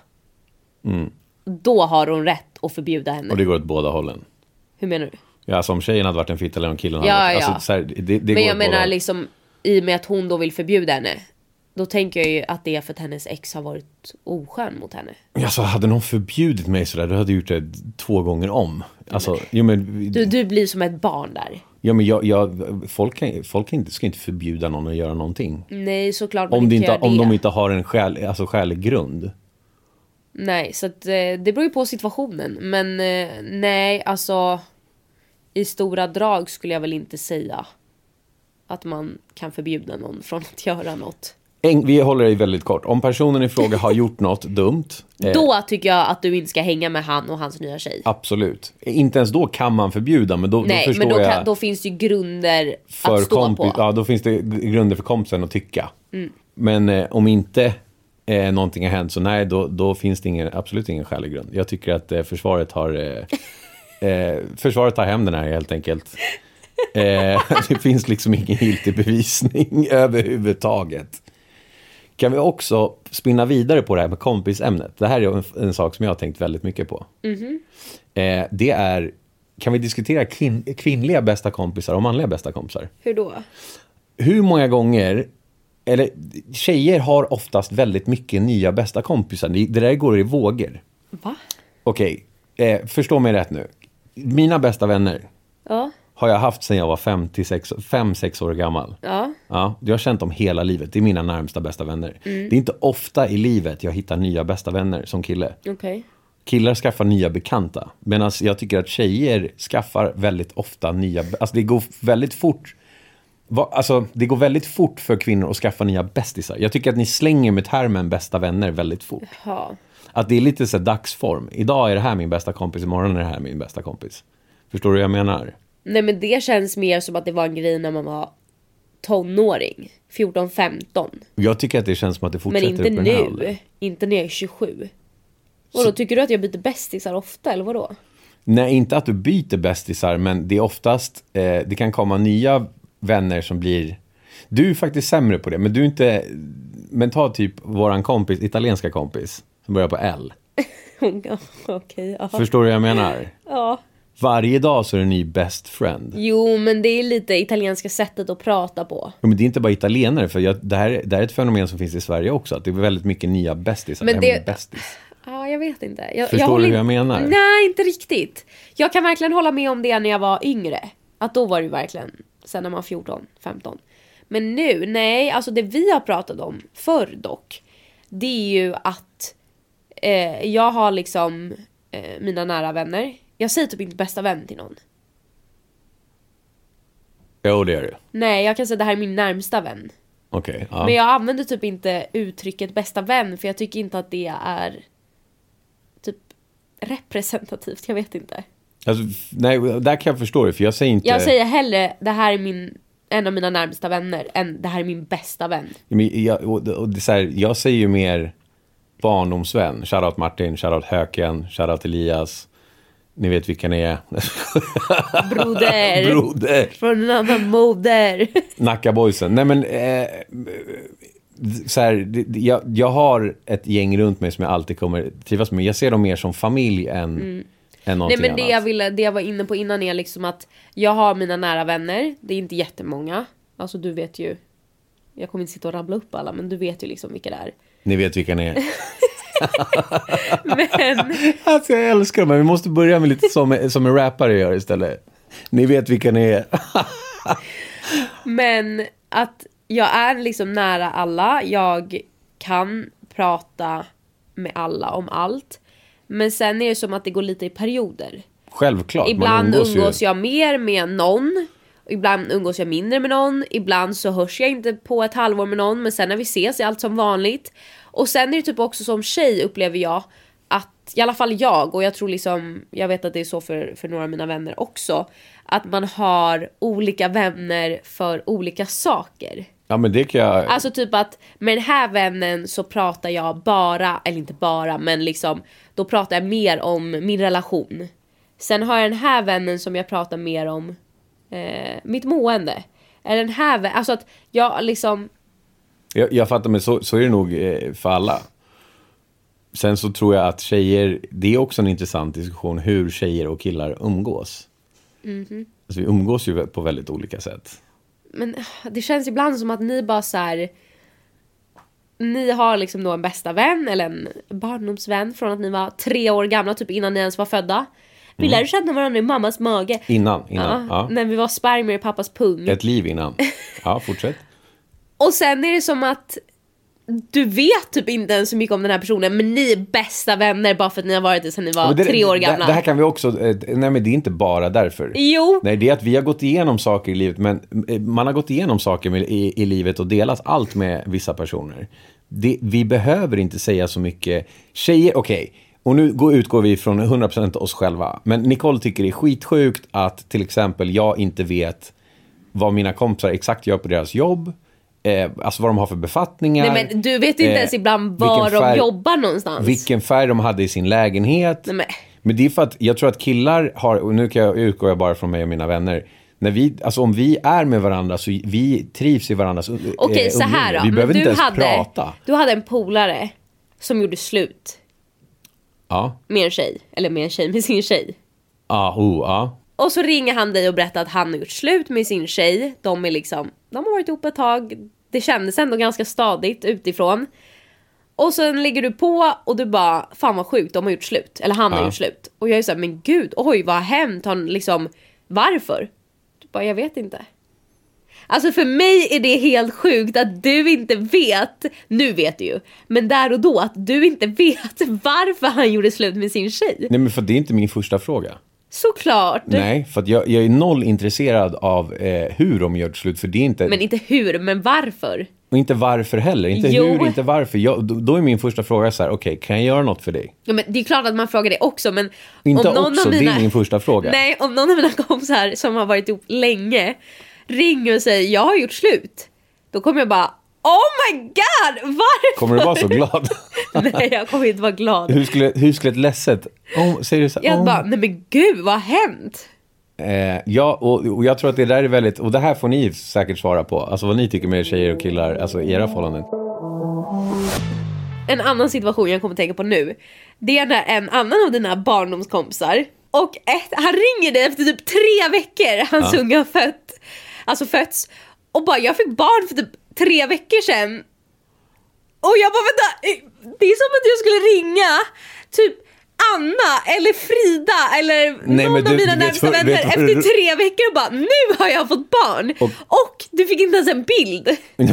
då har hon rätt att förbjuda henne. Och det går åt båda hållen. Hur menar du? Ja, alltså om tjejen hade varit en fitta eller om killen hade varit... Alltså, så här, det men jag menar liksom, i och med att hon då vill förbjuda henne, då tänker jag ju att det är för att hennes ex har varit oskön mot henne. Alltså hade någon förbjudit mig sådär, då hade jag gjort det 2 gånger om. Alltså, du blir som ett barn där. Ja, men folk ska inte förbjuda någon att göra någonting. Nej, såklart man inte om de inte har en skälig grund. Nej, så att, det beror ju på situationen. Men nej, alltså i stora drag skulle jag väl inte säga att man kan förbjuda någon från att göra något. Vi håller det väldigt kort. Om personen i fråga har gjort något dumt, då tycker jag att du inte ska hänga med han och hans nya tjej. Absolut. Inte ens då kan man förbjuda, men då förstår men jag. Då finns det ju grunder att stå på. Ja, då finns det grunder för kompisen att tycka. Men om inte någonting har hänt, så nej, då finns det absolut ingen skälig grund. Jag tycker att försvaret tar hem den här helt enkelt. Det finns liksom ingen giltig bevisning överhuvudtaget. Kan vi också spinna vidare på det här med kompisämnet? Det här är en sak som jag har tänkt väldigt mycket på. Det är, kan vi diskutera kvinnliga bästa kompisar och manliga bästa kompisar? Hur då? Hur många gånger, eller tjejer har oftast väldigt mycket nya bästa kompisar. Det där går i vågor. Va? Okej, förstå mig rätt nu. Mina bästa vänner har jag haft sedan jag var 5-6 år gammal. Ja, jag har känt dem hela livet. Det är mina närmsta bästa vänner. Det är inte ofta i livet jag hittar nya bästa vänner som kille. Killar skaffar nya bekanta. Medan jag tycker att tjejer skaffar väldigt ofta nya... Alltså det går väldigt fort. Det går väldigt fort för kvinnor att skaffa nya bästisar. Jag tycker att ni slänger med termen bästa vänner väldigt fort. Att det är lite så dagsform. Idag är det här min bästa kompis, imorgon är det här min bästa kompis. Förstår du vad jag menar? Nej, men det känns mer som att det var en grej när man var tonåring. 14-15. Jag tycker att det känns som att det fortsätter men inte upp den här. Inte när jag är 27. Och då tycker du att jag byter bästisar ofta, eller vadå? Nej, inte att du byter bästisar, men det är oftast, det kan komma nya vänner som blir, du är faktiskt sämre på det, men du är inte, men ta typ våran kompis, italienska kompis, som börjar på L. Okej, ja. Förstår du vad jag menar? Ja. Varje dag så är det en ny best friend. Jo, men det är lite italienska sättet att prata på. Jo, men det är inte bara italienare, för det här är ett fenomen som finns i Sverige också, att det är väldigt mycket nya bästisar. Men ja, jag vet inte. Förstår du hur jag menar? Nej, inte riktigt. Jag kan verkligen hålla med om det när jag var yngre. Att då var det verkligen, sen när man var 14-15. Men nu, nej, alltså det vi har pratat om förr dock, det är ju att jag har liksom mina nära vänner. Jag säger typ inte bästa vän till någon. Jo, det är det. Nej, jag kan säga att det här är min närmsta vän. Okej, ja. Men jag använder typ inte uttrycket bästa vän, för jag tycker inte att det är typ representativt, jag vet inte. Alltså, nej, där kan jag förstå det, för jag säger inte... Jag säger hellre, det här är en av mina närmsta vänner, än det här är min bästa vän. Jag säger ju mer barndomsvän. Shoutout Martin, shoutout Höken, shoutout Elias. Ni vet vilka ni är. Broder. Från en annan moder. Nackaboysen. Nej, men jag har ett gäng runt mig som jag alltid kommer trivas med. Jag ser dem mer som familj än någonting. Nej, men annat. Det jag var inne på innan är liksom att jag har mina nära vänner. Det är inte jättemånga. Alltså du vet ju. Jag kommer inte sitta och rabbla upp alla, men du vet ju liksom vilka det är. Ni vet vilka ni är. Men... Alltså jag älskar dem, men vi måste börja med lite som en rappare gör istället. Ni vet vilka ni är. Men att jag är liksom nära alla. Jag kan prata med alla om allt. Men sen är det som att det går lite i perioder. Självklart. Ibland umgås jag mer med någon. Ibland umgås jag mindre med någon. Ibland så hörs jag inte på ett halvår med någon. Men sen när vi ses är allt som vanligt. Och sen är det typ också som tjej upplever jag att, i alla fall jag, och jag tror liksom, jag vet att det är så för några av mina vänner också, att man har olika vänner för olika saker. Ja, men det kan jag... Alltså typ att med den här vännen så pratar jag bara, eller inte bara, men liksom då pratar jag mer om min relation. Sen har jag den här vännen som jag pratar mer om mitt mående. Eller den här vännen, alltså att jag liksom... Jag fattar, men så är det nog för alla. Sen så tror jag att tjejer, det är också en intressant diskussion hur tjejer och killar umgås. Mm-hmm. Alltså vi umgås ju på väldigt olika sätt. Men det känns ibland som att ni bara så här, ni har liksom då en bästa vän eller en barndomsvän från att ni var 3 år gamla, typ innan ni ens var födda. Vi lärde känna varandra i mammas mage. Innan. Ja. När vi var spermier i pappas pung. Ett liv innan. Ja, fortsätt. Och sen är det som att du vet typ inte ens så mycket om den här personen, men ni är bästa vänner bara för att ni har varit det sedan ni var 3 år gamla. Det här kan vi också, nej men det är inte bara därför. Jo. Nej, det är att vi har gått igenom saker i livet, men man har gått igenom saker i livet och delat allt med vissa personer. Vi behöver inte säga så mycket. Tjejer, okej. Och nu utgår vi från 100% oss själva. Men Nicole tycker det är skitsjukt att till exempel jag inte vet vad mina kompisar exakt gör på deras jobb. Alltså vad de har för befattningar. Nej, men du vet inte ens ibland var de jobbar någonstans. Vilken färg de hade i sin lägenhet. Nej, men det är för att jag tror att killar har, och nu utgår jag bara från mig och mina vänner. Alltså om vi är med varandra så vi trivs i varandras Okej, så här då. Vi behöver inte ens prata. Du hade en polare som gjorde slut. Ja. Med en tjej. Eller med en tjej, med sin tjej. Ja. Och så ringer han dig och berättar att han har gjort slut med sin tjej. De har varit ihop ett tag. Det kändes ändå ganska stadigt utifrån. Och sen lägger du på och du bara, fan vad sjukt, de har gjort slut. Eller han har gjort slut. Och jag är så här, men gud, oj vad har hänt? Varför? Du bara, jag vet inte. Alltså för mig är det helt sjukt att du inte vet. Nu vet du ju. Men där och då att du inte vet varför han gjorde slut med sin tjej. Nej, men för det är inte min första fråga. Såklart. Nej, för att jag är noll intresserad av hur de gör slut. För det är inte... Men inte hur, men varför? Och inte varför heller. Inte hur, inte varför. Då är min första fråga så här, okej, kan jag göra något för dig? Ja, men det är klart att man frågar det också, men... Inte om någon också, det är min första fråga. Nej, om någon av mina kompisar som har varit ihop länge ringer och säger jag har gjort slut, då kommer jag bara oh my god, varför? Kommer du vara så glad? Nej, jag kommer inte vara glad. Hur skulle ett ledset? Säger du så? Jag bara, nej men gud, vad har hänt? Ja, och jag tror att det där är väldigt, och det här får ni säkert svara på, alltså vad ni tycker med tjejer och killar, alltså i era förhållanden. En annan situation jag kommer att tänka på nu, det är när en annan av dina barndomskompisar och han ringer dig efter typ 3 veckor, hans unga har fötts, och bara jag fick barn för typ 3 veckor sedan. Och jag bara vänta, det är som att jag skulle ringa typ Anna eller Frida eller någon av mina närmsta vänner efter 3 veckor och bara nu har jag fått barn och du fick inte ens en bild.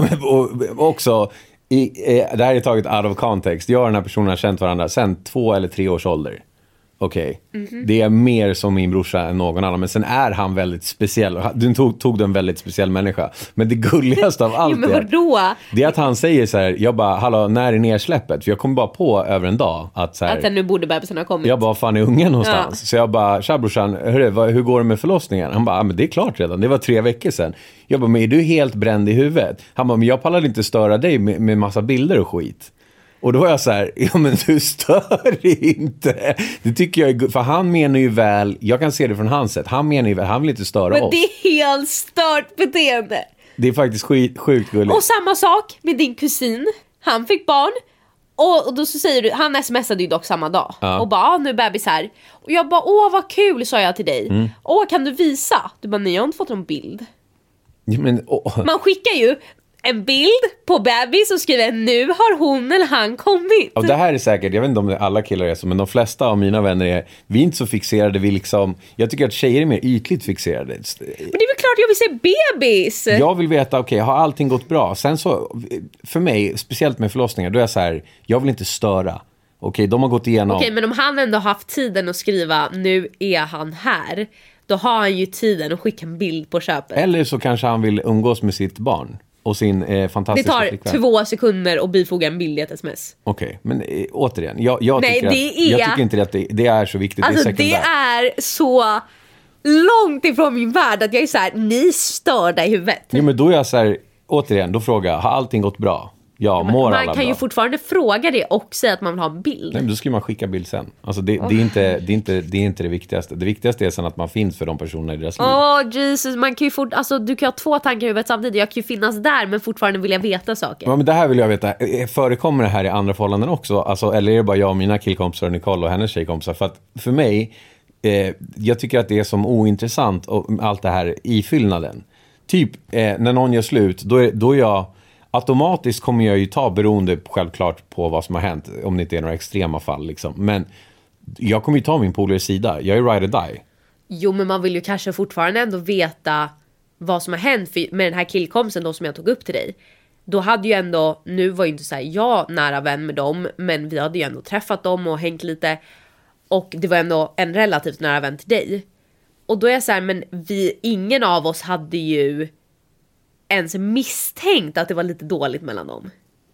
Och också det här är taget out of context. Jag och den här personen har känt varandra sedan 2 eller 3 års ålder. Okej. Det är mer som min brorsa än någon annan. Men sen är han väldigt speciell. Du tog en väldigt speciell människa. Men det gulligaste av allt det är att han säger så här. Jag bara, hallå, när är nedsläppet? För jag kom bara på över en dag att så här, att nu borde bebisen ha kommit. Jag bara, fan är ungen någonstans? Så jag bara, tja brorsan, hur går det med förlossningen? Han bara, men det är klart redan. Det var 3 veckor sedan. Jag bara, men är du helt bränd i huvudet? Han bara, men jag pallar inte störa dig med massa bilder och skit. Och då var jag så här, ja men du stör inte. Det tycker jag är, för han menar ju väl, jag kan se det från hans sätt. Han menar ju väl, han vill inte störa oss. Men det är helt stört beteende. Det är faktiskt sjukt gulligt. Och samma sak med din kusin. Han fick barn. Och då så säger du, han smsade ju dock samma dag. Och bara, nu är bebis här. Och jag bara, vad kul, sa jag till dig. Kan du visa? Du bara, nej jag har inte fått någon bild. Ja, men, man skickar ju en bild på bebis och skriver nu har hon eller han kommit. Och det här är säkert, jag vet inte om alla killar är så, men de flesta av mina vänner vi är inte så fixerade, vi liksom, jag tycker att tjejer är mer ytligt fixerade. Men det är väl klart jag vill se bebis. Jag vill veta, okej, har allting gått bra? Sen så, för mig, speciellt med förlossningar, då är jag så här, jag vill inte störa. Okej, de har gått igenom. Okej, men om han ändå haft tiden att skriva nu är han här, då har han ju tiden att skicka en bild på köpet. Eller så kanske han vill umgås med sitt barn och sin fantastiska flickvän. Det tar 2 sekunder att bifoga en bild i ett sms. Okej, men återigen, jag tycker inte att det är så viktigt. Alltså det är så långt ifrån min värld att jag är så här, ni störda i huvudet. Jo, men då är jag så här, återigen, då frågar jag, har allting gått bra? Ja, mår alla bra? Man kan ju fortfarande fråga det och säga att man vill ha en bild. Nej, men då ska man skicka bild sen. Alltså det är inte det viktigaste. Det viktigaste är sen att man finns för de personerna i deras liv. Jesus, man kan ju alltså du kan ha 2 tankar i huvudet samtidigt. Jag kan ju finnas där men fortfarande vilja veta saker. Ja, men det här vill jag veta. Förekommer det här i andra förhållanden också? Alltså, eller är det bara jag och mina killkompisar och Nicole och hennes tjejkompisar? För att för mig, jag tycker att det är som ointressant och allt det här i fyllnaden. Typ, när någon gör slut, då är jag automatiskt kommer jag ju ta beroende självklart på vad som har hänt, om det inte är några extrema fall liksom. Men jag kommer ju ta min polares sida. Jag är ride or die. Jo, men man vill ju kanske fortfarande ändå veta vad som har hänt med den här killkomsten då som jag tog upp till dig. Då hade ju ändå, nu var ju inte så här jag nära vän med dem, men vi hade ju ändå träffat dem och hängt lite. Och det var ändå en relativt nära vän till dig. Och då är jag så här, men ingen av oss hade ju ens misstänkt att det var lite dåligt mellan dem.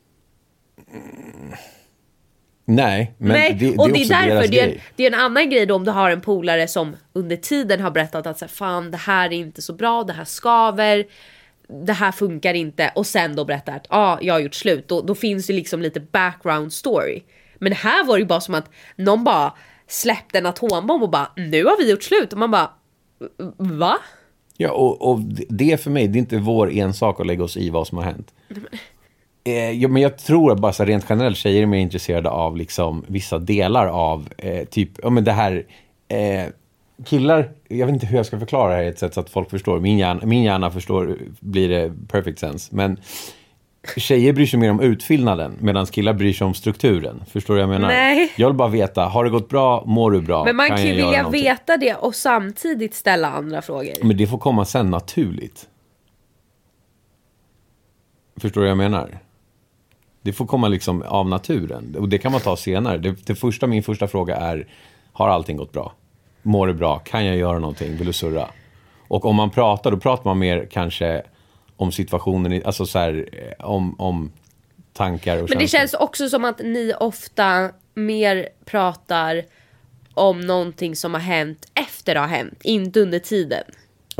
Nej, men nej. Det är och också det är därför det är en annan grej då, om du har en polare som under tiden har berättat att så här, fan det här är inte så bra, det här skaver, det här funkar inte, och sen då berättar att jag har gjort slut, då finns ju liksom lite background story. Men här var det ju bara som att någon bara släppte en atombomb och bara, nu har vi gjort slut, och man bara, va? Ja, och det för mig, det är inte vår ensak att lägga oss i vad som har hänt. Men jag tror att bara så rent generellt tjejer är mer intresserade av liksom vissa delar av typ, ja men det här killar, jag vet inte hur jag ska förklara det här i ett sätt så att folk förstår. Min hjärna förstår, blir det perfect sense. Men tjejer bryr sig mer om utfyllnaden medan killar bryr sig om strukturen. Förstår du vad jag menar? Nej. Jag vill bara veta, har det gått bra? Mår du bra? Men man kan ju vilja veta det och samtidigt ställa andra frågor. Men det får komma sen naturligt. Förstår du vad jag menar? Det får komma liksom av naturen. Och det kan man ta senare. Min första fråga är, har allting gått bra? Mår du bra? Kan jag göra någonting? Vill du surra? Och om man pratar, då pratar man mer kanske om situationen, alltså så här, om tankar och känslor. Men det känns också som att ni ofta mer pratar om någonting som har hänt efter det har hänt, inte under tiden.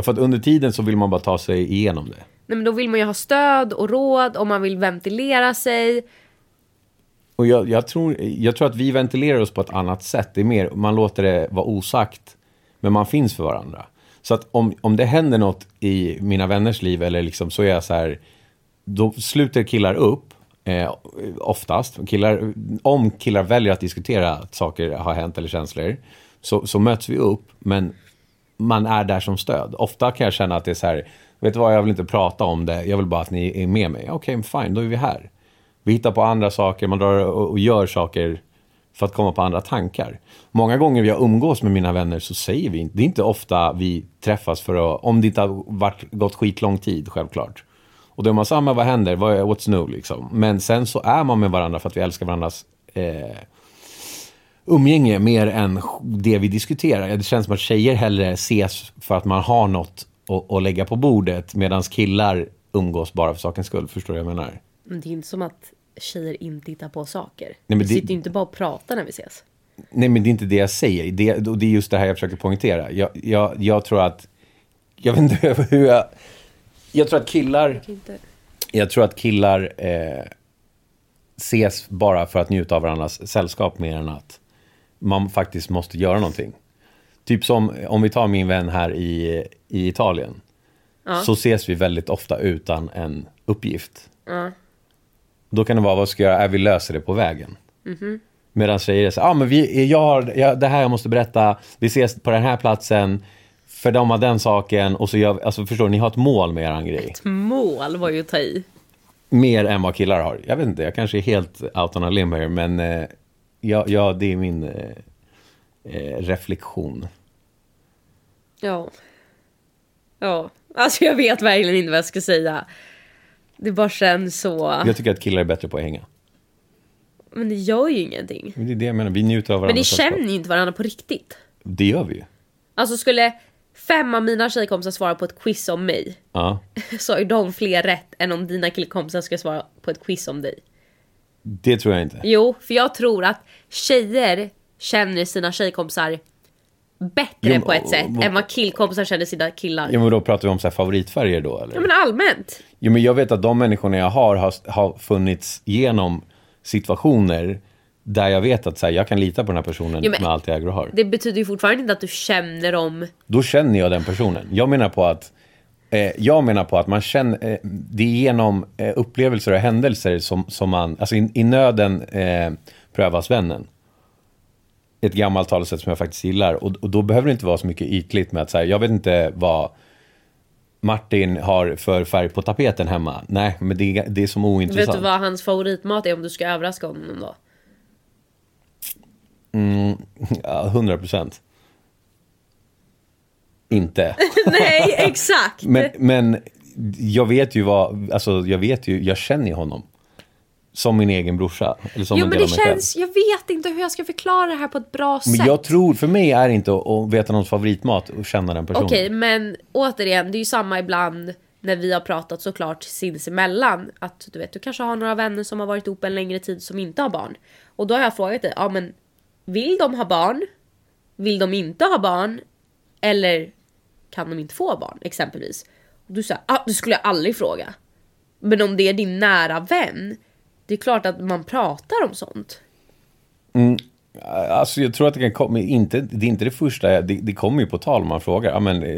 För att under tiden så vill man bara ta sig igenom det. Nej, men då vill man ju ha stöd och råd och man vill ventilera sig. Och jag tror att vi ventilerar oss på ett annat sätt. Det är mer, man låter det vara osagt, men man finns för varandra. Så att om det händer något i mina vänners liv eller liksom, så är jag så här, då sluter killar upp oftast. Om killar väljer att diskutera att saker har hänt eller känslor, så möts vi upp, men man är där som stöd. Ofta kan jag känna att det är så här, vet du vad, jag vill inte prata om det, jag vill bara att ni är med mig. Okej, fine, då är vi här. Vi hittar på andra saker, man drar och gör saker för att komma på andra tankar. Många gånger jag umgås med mina vänner så säger vi inte, det är inte ofta vi träffas för att, om det inte har gått skitlång tid, självklart. Och då är man samma, vad händer, what's new liksom. Men sen så är man med varandra för att vi älskar varandras umgänge mer än det vi diskuterar. Det känns som att tjejer hellre ses för att man har något att lägga på bordet, medan killar umgås bara för sakens skull. Förstår du vad jag menar? Men det är inte som att tjejer inte hittar på saker. Nej, vi sitter ju inte bara och pratar när vi ses. Nej, men det är inte det jag säger. Det är just det här jag försöker poängtera. Jag tror att, jag vet inte hur jag tror att killar ses bara för att njuta av varandras sällskap mer än att man faktiskt måste göra någonting. Typ som om vi tar min vän här i Italien. Ja. Så ses vi väldigt ofta utan en uppgift. Ja. Då kan det vara, vad ska jag göra? Vi löser det på vägen. Mm-hmm. Medan tjejer säger, men det här jag måste berätta. Vi ses på den här platsen. För de har den saken. Och så alltså förstår ni har ett mål med eran grej. Ett mål var ju att ta i. Mer än vad killar har. Jag vet inte, jag kanske är helt out on a limb här. Men det är min reflektion. Ja. Alltså jag vet verkligen inte vad jag ska säga. Det bara känns så. Jag tycker att killar är bättre på att hänga. Men det gör ju ingenting. Det är det jag menar, vi njuter av varandra. Men ni känner ju inte varandra på riktigt. Det gör vi ju. Alltså skulle 5 av mina tjejkompisar svara på ett quiz om mig, så är de fler rätt än om dina killkompisar ska svara på ett quiz om dig. Det tror jag inte. Jo, för jag tror att tjejer känner sina tjejkompisar bättre på ett sätt än vad killkompisar känner sina killar. Ja, men då pratar vi om så här favoritfärger då, eller? Ja, men allmänt. Jo, men jag vet att de människorna jag har funnits genom situationer där jag vet att så här, jag kan lita på den här personen med allt jag äger och har. Det betyder ju fortfarande inte att du känner dem. Då känner jag den personen. Jag menar på att man känner det är genom upplevelser och händelser som man, alltså i nöden prövas vännen. Ett gammalt talesätt som jag faktiskt gillar. Och då behöver det inte vara så mycket ytligt med att säga, jag vet inte vad Martin har för färg på tapeten hemma. Nej, men det är som ointressant. Vet du vad hans favoritmat är om du ska överraska honom då? 100%. Inte. Nej, exakt. Men jag vet ju jag känner ju honom som min egen brorsa. Eller som men det känns, jag vet inte hur jag ska förklara det här på ett bra sätt. Men jag tror, för mig är det inte att veta någons favoritmat och känna den personen. Okej, men återigen, det är ju samma ibland när vi har pratat såklart sinsemellan. Att du kanske har några vänner som har varit ihop en längre tid som inte har barn. Och då har jag frågat dig, men vill de ha barn? Vill de inte ha barn? Eller kan de inte få barn, exempelvis? Och du säger, det skulle jag aldrig fråga. Men om det är din nära vän, det är klart att man pratar om sånt. Alltså jag tror att det kan komma, det är inte det första, det kommer ju på tal om man frågar.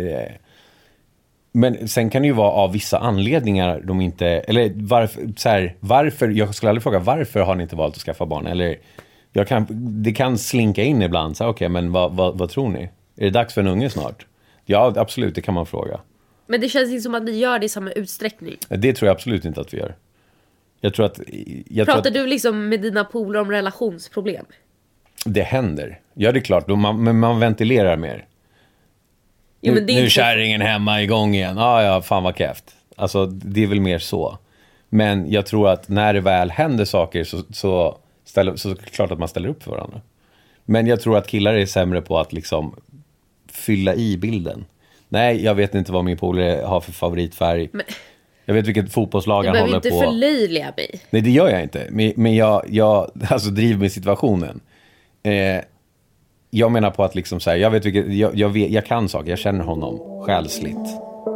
Men sen kan det ju vara av vissa anledningar de inte, eller varför, jag skulle aldrig fråga varför har ni inte valt att skaffa barn, eller det kan slinka in ibland så okej, men vad tror ni? Är det dags för en unge snart? Ja, absolut, det kan man fråga. Men det känns inte som att ni gör det i samma utsträckning. Det tror jag absolut inte att vi gör. Pratar du liksom med dina polare om relationsproblem? Det händer. Ja, det är klart. Men man ventilerar mer. Jo, men nu är kärringen hemma igång igen. Ja, fan vad kräft. Alltså, det är väl mer så. Men jag tror att när det väl händer saker så är det klart att man ställer upp för varandra. Men jag tror att killar är sämre på att liksom fylla i bilden. Nej, jag vet inte vad min polare har för favoritfärg. Jag vet vilket fotbollslag han håller på. Du behöver inte förlöjliga mig. Nej, det gör jag inte. Men jag alltså driver med situationen. jag menar på att liksom så här, jag kan saker, jag känner honom själsligt.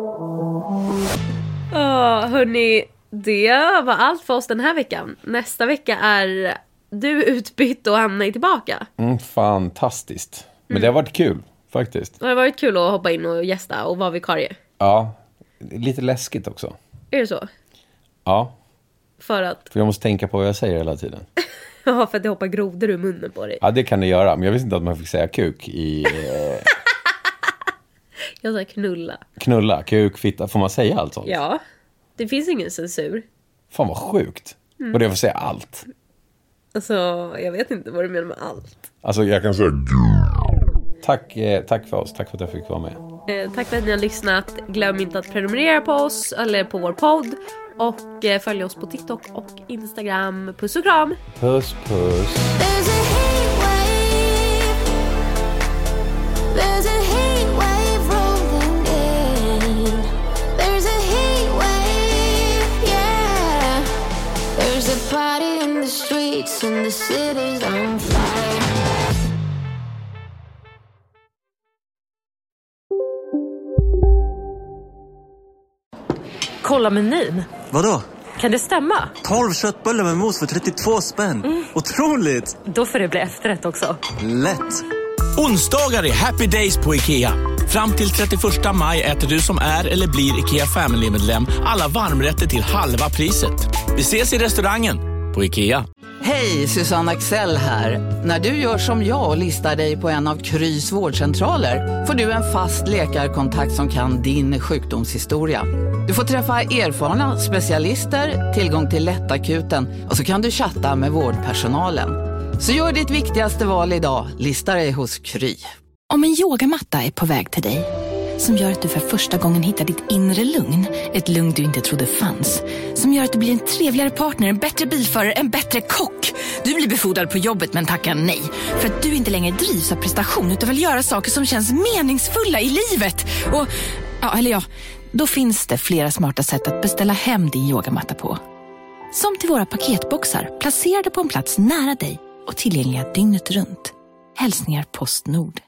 Hörni, det var allt för oss den här veckan. Nästa vecka är du utbytt och Anna är tillbaka. Fantastiskt. Men det har varit kul, faktiskt. Det har varit kul att hoppa in och gästa och vara vikarie. Ja, lite läskigt också. Är det så? Ja. För jag måste tänka på vad jag säger hela tiden. Ja, för att det hoppar grodor ur munnen på dig. Ja, det kan det göra. Men jag visste inte att man fick säga kuk i... Jag sa knulla. Knulla, kuk, fitta. Får man säga allt sånt? Ja, det finns ingen censur. Fan vad sjukt. Och det får säga allt. Alltså, jag vet inte vad du menar med allt. Alltså, jag kan säga... Tack för oss. Tack för att jag fick vara med. Tack för att ni har lyssnat. Glöm inte att prenumerera på oss eller på vår podd. Och följ oss på TikTok och Instagram. Puss och kram. Puss, puss. Kolla menyn. Vadå? Kan det stämma? 12 köttbullar med mos för 32 spänn. Otroligt! Då får det bli efterrätt också. Lätt! Onsdagar är happy days på IKEA. Fram till 31 maj äter du som är eller blir IKEA Family-medlem alla varmrätter till halva priset. Vi ses i restaurangen på IKEA. Hej, Susanne Axel här. När du gör som jag och listar dig på en av Krys vårdcentraler får du en fast läkarkontakt som kan din sjukdomshistoria. Du får träffa erfarna specialister, tillgång till lättakuten och så kan du chatta med vårdpersonalen. Så gör ditt viktigaste val idag, lista dig hos Kry. Om en yogamatta är på väg till dig, som gör att du för första gången hittar ditt inre lugn, ett lugn du inte trodde fanns, som gör att du blir en trevligare partner, en bättre bilförare, en bättre kock. Du blir befordrad på jobbet men tackar nej, för att du inte längre drivs av prestation utan vill göra saker som känns meningsfulla i livet. Och, då finns det flera smarta sätt att beställa hem din yogamatta på. Som till våra paketboxar, placerade på en plats nära dig och tillgängliga dygnet runt. Hälsningar Postnord.